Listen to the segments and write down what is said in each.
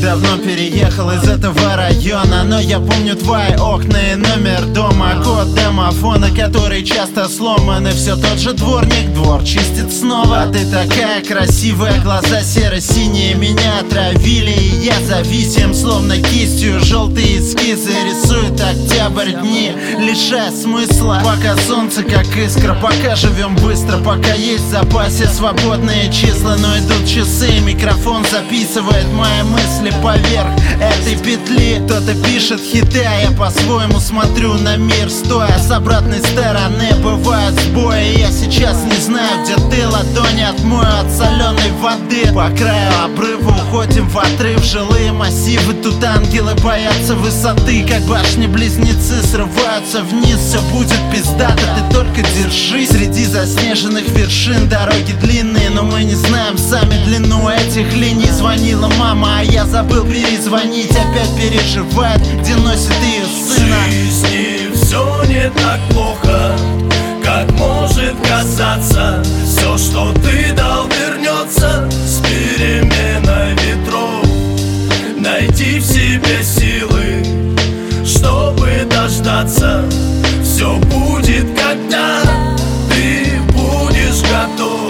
давно переехал из этого района, но я помню твои окна и номер дома, код домофона, который часто сломан, и все тот же дворник двор чистит снова. А ты такая красивая, глаза серо-синие меня отравили, и я зависим, словно кистью желтые эскизы рисует октябрь, дни лишая смысла. Пока солнце как искра, пока живем быстро, пока есть в запасе свободные числа. Но идут часы, микрофон записывает мои мысли поверх этой петли. Кто-то пишет хиты, а я по-своему смотрю на мир, стоя с обратной стороны. Бывают сбои, я сейчас не знаю, где ты, ладони отмою от соленой воды. По краю обрыва уходим в отрыв, жилые массивы, тут ангелы боятся высоты, как башни-близнецы срываются вниз. Все будет пиздато, ты только держись. Среди заснеженных вершин дороги длинные, но мы не знаем сами длину этих линий. Звонила мама, а я забыл перезвонить, опять переживает, где носит ее сына. В жизни все не так плохо, как может казаться. Все, что ты дал, вернется с переменой ветров. Найди в себе силы, чтобы дождаться. Все будет, когда ты будешь готов.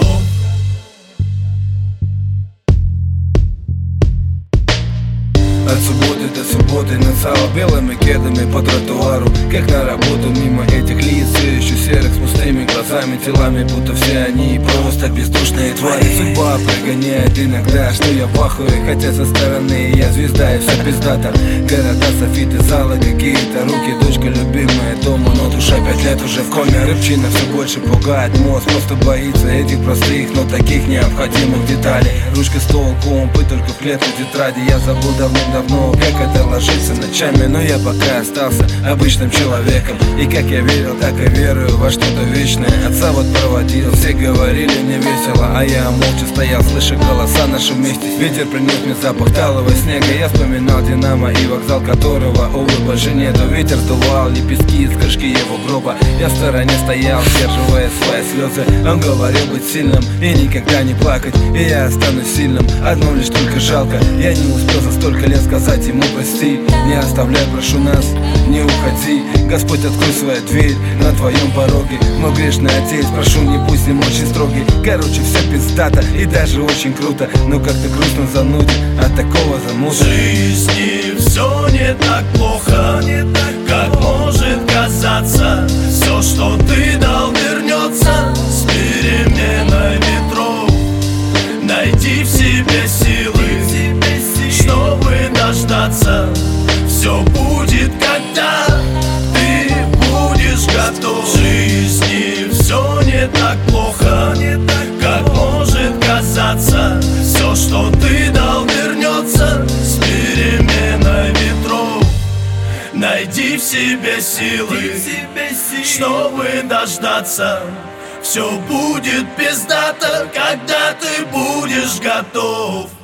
От субботы до субботы нацала белыми кедами по тротуару, как на работу мимо этих лиц, все еще серых с пустыми глазами, телами, будто все они просто бездушные твари. Судьба прогоняет иногда, что я в ахуе, хотя со стороны я звезда и вся пиздата. Города, софиты, залы, какие-то руки, дочка любимая дома, но душа 5 лет уже в коме. Рыбчина все больше пугает, мозг просто боится этих простых, но таких необходимых деталей. Ручка, стол, компы, только в клетку тетради. Я забыл давным-давно, как это ложится ночами, но я пока остался обычным человеком. И как я верил, так и верую во что-то вечное. Отца вот проводил, все говорили мне весело, а я молча стоял, слыша голоса наши вместе. Ветер принес мне запах талого снега, я вспоминал Динамо и вокзал, которого, увы, больше нету. Ветер сдувал лепестки из крышки его гроба. Я в стороне стоял, сдерживая свои слезы. Он говорил быть сильным и никогда не плакать, и я останусь сильным, одно лишь только жалко. Я не успел за столько лет сказать ему прости. Не оставляй, прошу нас, не уходи. Господь, открой свою дверь на твоем пороге. Мой грешный отец, прошу, не будь с ним очень строгий. Короче, все пиздато и даже очень круто, но как-то грустно занудит от такого замута. В жизни все не так плохо, как может казаться. Все, что ты дал, вернется с переменой ветров. Найди в себе силы, чтобы дождаться. Все будет, когда ты будешь готов. В жизни все не так плохо, как может казаться. Все, что ты дал, вернется с переменой ветров. Найди в себе силы, чтобы дождаться. Все будет пиздато, когда ты будешь готов.